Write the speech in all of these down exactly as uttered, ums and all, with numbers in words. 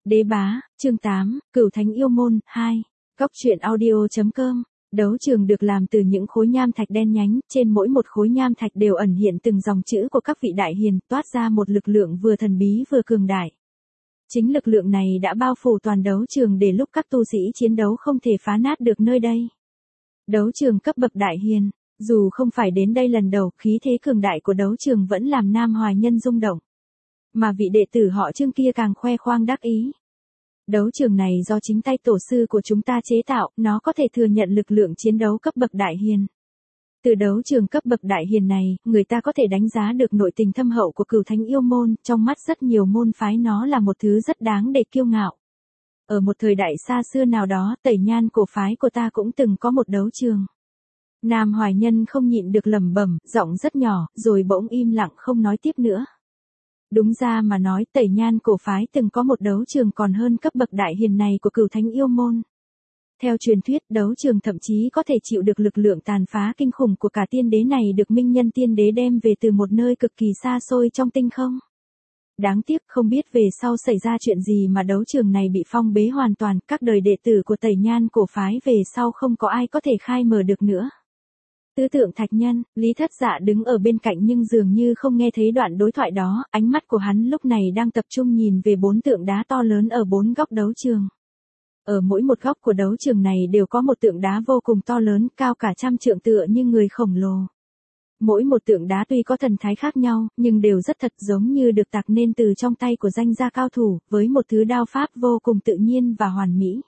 Đế bá, chương tám, Cửu Thánh Yêu Môn, hai. Góc truyện audio.com. Đấu trường được làm từ những khối nham thạch đen nhánh, trên mỗi một khối nham thạch đều ẩn hiện từng dòng chữ của các vị đại hiền, toát ra một lực lượng vừa thần bí vừa cường đại. Chính lực lượng này đã bao phủ toàn đấu trường để lúc các tu sĩ chiến đấu không thể phá nát được nơi đây. Đấu trường cấp bậc đại hiền, dù không phải đến đây lần đầu, khí thế cường đại của đấu trường vẫn làm Nam Hoài Nhân rung động. Mà vị đệ tử họ Trương kia càng khoe khoang đắc ý. Đấu trường này do chính tay tổ sư của chúng ta chế tạo, nó có thể thừa nhận lực lượng chiến đấu cấp bậc đại hiền. Từ đấu trường cấp bậc đại hiền này, người ta có thể đánh giá được nội tình thâm hậu của Cửu Thánh Yêu Môn, trong mắt rất nhiều môn phái nó là một thứ rất đáng để kiêu ngạo. Ở một thời đại xa xưa nào đó, Tẩy Nhan cổ phái của ta cũng từng có một đấu trường. Nam Hoài Nhân không nhịn được lẩm bẩm, giọng rất nhỏ, rồi bỗng im lặng không nói tiếp nữa. Đúng ra mà nói, Tẩy Nhan cổ phái từng có một đấu trường còn hơn cấp bậc đại hiền này của Cửu Thánh Yêu Môn. Theo truyền thuyết, đấu trường thậm chí có thể chịu được lực lượng tàn phá kinh khủng của cả tiên đế này được Minh Nhân Tiên Đế đem về từ một nơi cực kỳ xa xôi trong tinh không. Đáng tiếc không biết về sau xảy ra chuyện gì mà đấu trường này bị phong bế hoàn toàn, các đời đệ tử của Tẩy Nhan cổ phái về sau không có ai có thể khai mở được nữa. Tứ tượng thạch nhân, Lý Thất Dạ đứng ở bên cạnh nhưng dường như không nghe thấy đoạn đối thoại đó, ánh mắt của hắn lúc này đang tập trung nhìn về bốn tượng đá to lớn ở bốn góc đấu trường. Ở mỗi một góc của đấu trường này đều có một tượng đá vô cùng to lớn, cao cả trăm trượng tựa như người khổng lồ. Mỗi một tượng đá tuy có thần thái khác nhau, nhưng đều rất thật giống như được tạc nên từ trong tay của danh gia cao thủ, với một thứ đao pháp vô cùng tự nhiên và hoàn mỹ.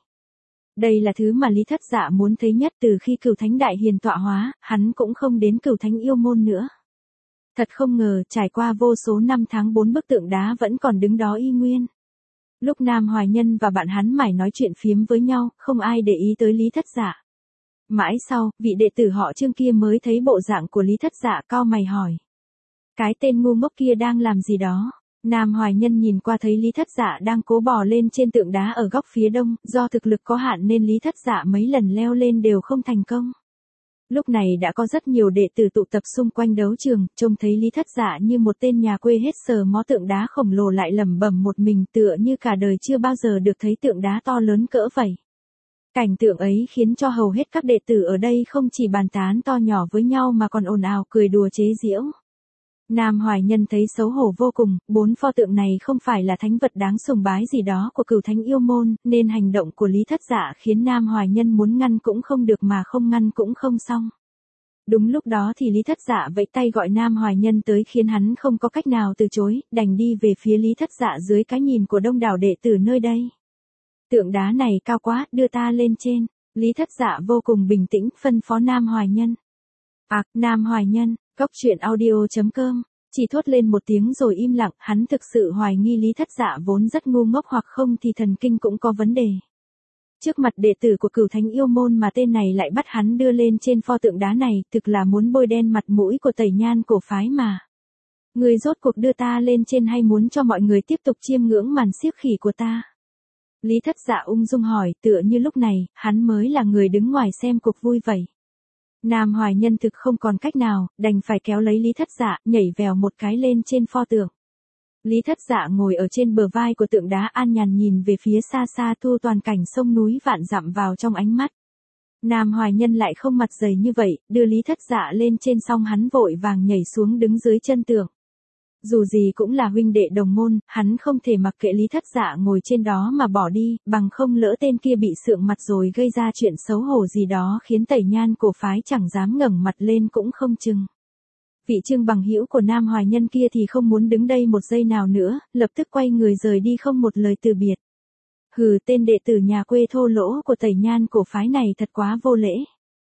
Đây là thứ mà Lý Thất Dạ muốn thấy nhất từ khi Cửu Thánh Đại Hiền tọa hóa, hắn cũng không đến Cửu Thánh Yêu Môn nữa. Thật không ngờ, trải qua vô số năm tháng bốn bức tượng đá vẫn còn đứng đó y nguyên. Lúc Nam Hoài Nhân và bạn hắn mải nói chuyện phiếm với nhau, không ai để ý tới Lý Thất Dạ. Mãi sau, vị đệ tử họ Trương kia mới thấy bộ dạng của Lý Thất Dạ, cau mày hỏi. Cái tên ngu ngốc kia đang làm gì đó? Nam Hoài Nhân nhìn qua thấy Lý Thất Dạ đang cố bò lên trên tượng đá ở góc phía đông, do thực lực có hạn nên Lý Thất Dạ mấy lần leo lên đều không thành công. Lúc này đã có rất nhiều đệ tử tụ tập xung quanh đấu trường, trông thấy Lý Thất Dạ như một tên nhà quê hết sờ mó tượng đá khổng lồ lại lẩm bẩm một mình tựa như cả đời chưa bao giờ được thấy tượng đá to lớn cỡ vậy. Cảnh tượng ấy khiến cho hầu hết các đệ tử ở đây không chỉ bàn tán to nhỏ với nhau mà còn ồn ào cười đùa chế giễu. Nam Hoài Nhân thấy xấu hổ vô cùng, bốn pho tượng này không phải là thánh vật đáng sùng bái gì đó của Cửu Thánh Yêu Môn, nên hành động của Lý Thất Dạ khiến Nam Hoài Nhân muốn ngăn cũng không được mà không ngăn cũng không xong. Đúng lúc đó thì Lý Thất Dạ vẫy tay gọi Nam Hoài Nhân tới khiến hắn không có cách nào từ chối, đành đi về phía Lý Thất Dạ dưới cái nhìn của đông đảo đệ tử nơi đây. Tượng đá này cao quá, đưa ta lên trên. Lý Thất Dạ vô cùng bình tĩnh phân phó Nam Hoài Nhân. À, Nam Hoài Nhân. Góc truyện audio.com, chỉ thốt lên một tiếng rồi im lặng, hắn thực sự hoài nghi Lý Thất Dạ vốn rất ngu ngốc hoặc không thì thần kinh cũng có vấn đề. Trước mặt đệ tử của Cửu Thánh Yêu Môn mà tên này lại bắt hắn đưa lên trên pho tượng đá này, thực là muốn bôi đen mặt mũi của Tẩy Nhan cổ phái mà. Người rốt cuộc đưa ta lên trên hay muốn cho mọi người tiếp tục chiêm ngưỡng màn xiếc khỉ của ta? Lý Thất Dạ ung dung hỏi, tựa như lúc này, hắn mới là người đứng ngoài xem cuộc vui vậy. Nam Hoài Nhân thực không còn cách nào, đành phải kéo lấy Lý Thất Dạ, nhảy vèo một cái lên trên pho tượng. Lý Thất Dạ ngồi ở trên bờ vai của tượng đá an nhàn nhìn về phía xa xa thu toàn cảnh sông núi vạn dặm vào trong ánh mắt. Nam Hoài Nhân lại không mặt dày như vậy, đưa Lý Thất Dạ lên trên xong hắn vội vàng nhảy xuống đứng dưới chân tượng. Dù gì cũng là huynh đệ đồng môn, hắn không thể mặc kệ Lý Thất Dạ ngồi trên đó mà bỏ đi, bằng không lỡ tên kia bị sượng mặt rồi gây ra chuyện xấu hổ gì đó khiến Tẩy Nhan cổ phái chẳng dám ngẩng mặt lên cũng không chừng. Vị Trương bằng hữu của Nam Hoài Nhân kia thì không muốn đứng đây một giây nào nữa, lập tức quay người rời đi không một lời từ biệt. Hừ, tên đệ tử nhà quê thô lỗ của Tẩy Nhan cổ phái này thật quá vô lễ.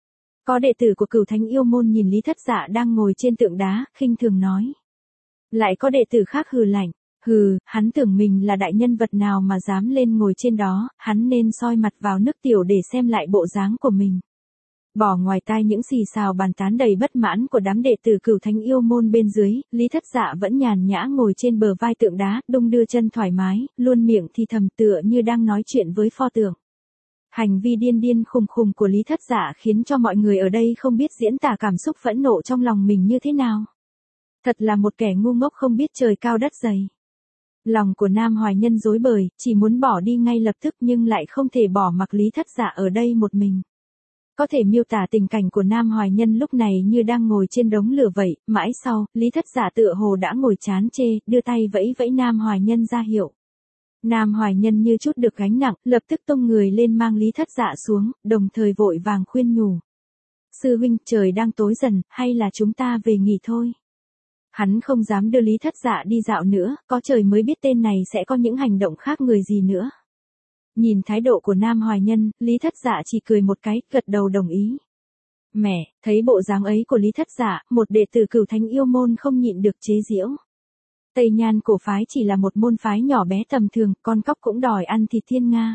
Có đệ tử của Cửu Thánh Yêu Môn nhìn Lý Thất Dạ đang ngồi trên tượng đá, khinh thường nói. Lại có đệ tử khác hừ lạnh, hừ, hắn tưởng mình là đại nhân vật nào mà dám lên ngồi trên đó, hắn nên soi mặt vào nước tiểu để xem lại bộ dáng của mình. Bỏ ngoài tai những xì xào bàn tán đầy bất mãn của đám đệ tử Cửu Thánh Yêu Môn bên dưới, Lý Thất Dạ vẫn nhàn nhã ngồi trên bờ vai tượng đá, đung đưa chân thoải mái, luôn miệng thì thầm tựa như đang nói chuyện với pho tượng. Hành vi điên điên khùng khùng của Lý Thất Dạ khiến cho mọi người ở đây không biết diễn tả cảm xúc phẫn nộ trong lòng mình như thế nào. Thật là một kẻ ngu ngốc không biết trời cao đất dày. Lòng của Nam Hoài Nhân rối bời, chỉ muốn bỏ đi ngay lập tức nhưng lại không thể bỏ mặc Lý Thất Dạ ở đây một mình. Có thể miêu tả tình cảnh của Nam Hoài Nhân lúc này như đang ngồi trên đống lửa vậy, mãi sau, Lý Thất Dạ tựa hồ đã ngồi chán chê, đưa tay vẫy vẫy Nam Hoài Nhân ra hiệu. Nam Hoài Nhân như chút được gánh nặng, lập tức tung người lên mang Lý Thất Dạ xuống, đồng thời vội vàng khuyên nhủ. Sư huynh, trời đang tối dần, hay là chúng ta về nghỉ thôi. Hắn không dám đưa Lý Thất Dạ đi dạo nữa, có trời mới biết tên này sẽ có những hành động khác người gì nữa. Nhìn thái độ của Nam Hoài Nhân, Lý Thất Dạ chỉ cười một cái, gật đầu đồng ý. Mẹ, thấy bộ dáng ấy của Lý Thất Dạ, một đệ tử Cửu Thánh Yêu Môn không nhịn được chế giễu. Tây Nhan cổ phái chỉ là một môn phái nhỏ bé tầm thường, con cóc cũng đòi ăn thịt thiên nga.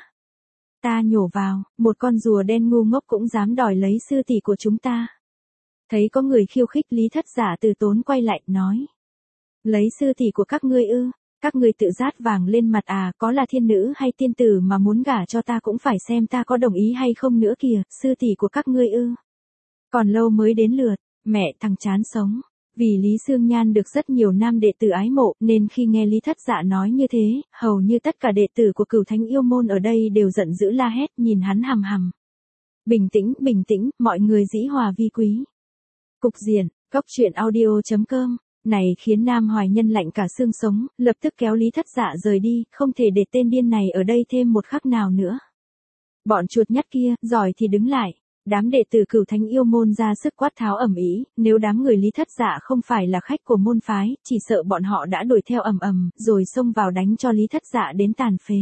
Ta nhổ vào, một con rùa đen ngu ngốc cũng dám đòi lấy sư tỷ của chúng ta. Thấy có người khiêu khích, Lý Thất Dạ từ tốn quay lại, nói. Lấy sư tỷ của các ngươi ư, các ngươi tự rát vàng lên mặt à, có là thiên nữ hay tiên tử mà muốn gả cho ta cũng phải xem ta có đồng ý hay không nữa kìa, sư tỷ của các ngươi ư. Còn lâu mới đến lượt, mẹ thằng chán sống. Vì Lý Sương Nhan được rất nhiều nam đệ tử ái mộ, nên khi nghe Lý Thất Dạ nói như thế, hầu như tất cả đệ tử của Cửu Thánh Yêu Môn ở đây đều giận dữ la hét, nhìn hắn hằm hằm. Bình tĩnh, bình tĩnh, mọi người dĩ hòa vi quý. Cục diện, góc truyện audio chấm com, này khiến Nam Hoài Nhân lạnh cả xương sống, lập tức kéo Lý Thất Dạ rời đi, không thể để tên điên này ở đây thêm một khắc nào nữa. Bọn chuột nhắt kia, giỏi thì đứng lại. Đám đệ tử Cửu Thánh Yêu Môn ra sức quát tháo ầm ĩ, nếu đám người Lý Thất Dạ không phải là khách của môn phái, chỉ sợ bọn họ đã đuổi theo ầm ầm, rồi xông vào đánh cho Lý Thất Dạ đến tàn phế.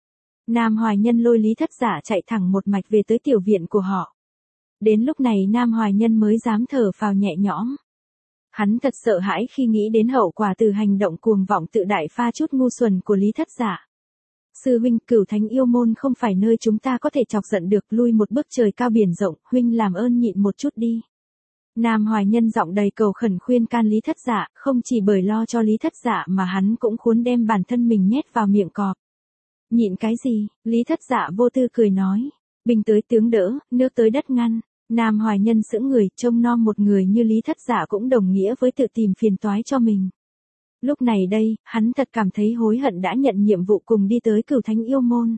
Nam Hoài Nhân lôi Lý Thất Dạ chạy thẳng một mạch về tới tiểu viện của họ. Đến lúc này Nam Hoài Nhân mới dám thở phào nhẹ nhõm. Hắn thật sợ hãi khi nghĩ đến hậu quả từ hành động cuồng vọng tự đại pha chút ngu xuẩn của Lý Thất Dạ. Sư huynh, Cửu Thánh Yêu Môn không phải nơi chúng ta có thể chọc giận được, lui một bước trời cao biển rộng, huynh làm ơn nhịn một chút đi. Nam Hoài Nhân giọng đầy cầu khẩn khuyên can Lý Thất Dạ, không chỉ bởi lo cho Lý Thất Dạ mà hắn cũng muốn đem bản thân mình nhét vào miệng cọp. Nhịn cái gì? Lý Thất Dạ vô tư cười nói. Binh tới tướng đỡ, nước tới đất ngăn. Nam Hoài Nhân sững người, trông nom một người như Lý Thất Dạ cũng đồng nghĩa với tự tìm phiền toái cho mình. Lúc này đây, hắn thật cảm thấy hối hận đã nhận nhiệm vụ cùng đi tới Cửu Thánh Yêu Môn.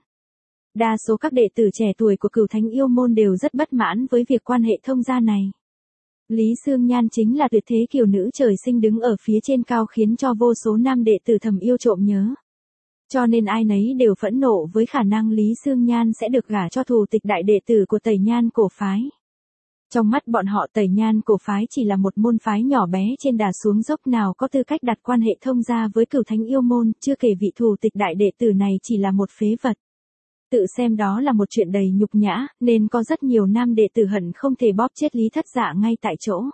Đa số các đệ tử trẻ tuổi của Cửu Thánh Yêu Môn đều rất bất mãn với việc quan hệ thông gia này. Lý Sương Nhan chính là tuyệt thế kiều nữ trời sinh đứng ở phía trên cao khiến cho vô số nam đệ tử thầm yêu trộm nhớ. Cho nên ai nấy đều phẫn nộ với khả năng Lý Sương Nhan sẽ được gả cho thủ tịch đại đệ tử của Tẩy Nhan cổ phái. Trong mắt bọn họ Tẩy Nhan cổ phái chỉ là một môn phái nhỏ bé trên đà xuống dốc, nào có tư cách đặt quan hệ thông gia với Cửu Thánh Yêu Môn, chưa kể vị thủ tịch đại đệ tử này chỉ là một phế vật. Tự xem đó là một chuyện đầy nhục nhã, nên có rất nhiều nam đệ tử hận không thể bóp chết Lý Thất Dạ ngay tại chỗ.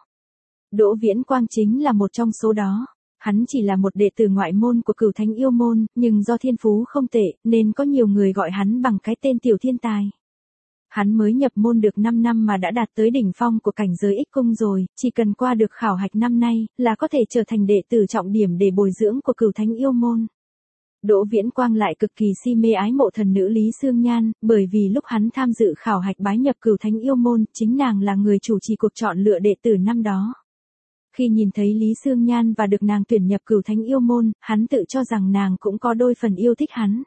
Đỗ Viễn Quang chính là một trong số đó. Hắn chỉ là một đệ tử ngoại môn của Cửu Thánh Yêu Môn, nhưng do thiên phú không tệ, nên có nhiều người gọi hắn bằng cái tên tiểu thiên tài. Hắn mới nhập môn được năm năm mà đã đạt tới đỉnh phong của cảnh giới ích cung rồi, chỉ cần qua được khảo hạch năm nay, là có thể trở thành đệ tử trọng điểm để bồi dưỡng của Cửu Thánh Yêu Môn. Đỗ Viễn Quang lại cực kỳ si mê ái mộ thần nữ Lý Sương Nhan, bởi vì lúc hắn tham dự khảo hạch bái nhập Cửu Thánh Yêu Môn, chính nàng là người chủ trì cuộc chọn lựa đệ tử năm đó. Khi nhìn thấy Lý Sương Nhan và được nàng tuyển nhập Cửu Thánh Yêu Môn, hắn tự cho rằng nàng cũng có đôi phần yêu thích hắn.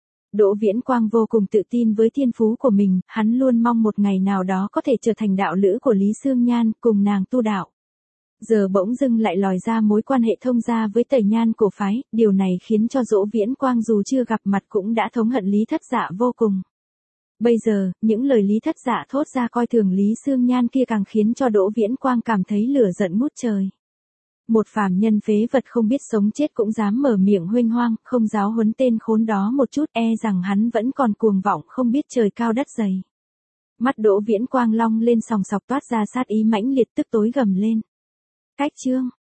Đỗ Viễn Quang vô cùng tự tin với thiên phú của mình, hắn luôn mong một ngày nào đó có thể trở thành đạo lữ của Lý Sương Nhan, cùng nàng tu đạo. Giờ bỗng dưng lại lòi ra mối quan hệ thông gia với Tẩy Nhan cổ phái, điều này khiến cho Đỗ Viễn Quang dù chưa gặp mặt cũng đã thống hận Lý Thất Dạ vô cùng. Bây giờ, những lời Lý Thất Dạ thốt ra coi thường Lý Sương Nhan kia càng khiến cho Đỗ Viễn Quang cảm thấy lửa giận ngút trời. Một phàm nhân phế vật không biết sống chết cũng dám mở miệng huênh hoang, không giáo huấn tên khốn đó một chút, e rằng hắn vẫn còn cuồng vọng không biết trời cao đất dày. Mắt Đỗ Viễn Quang long lên sòng sọc toát ra sát ý mãnh liệt, tức tối gầm lên. Cách chương,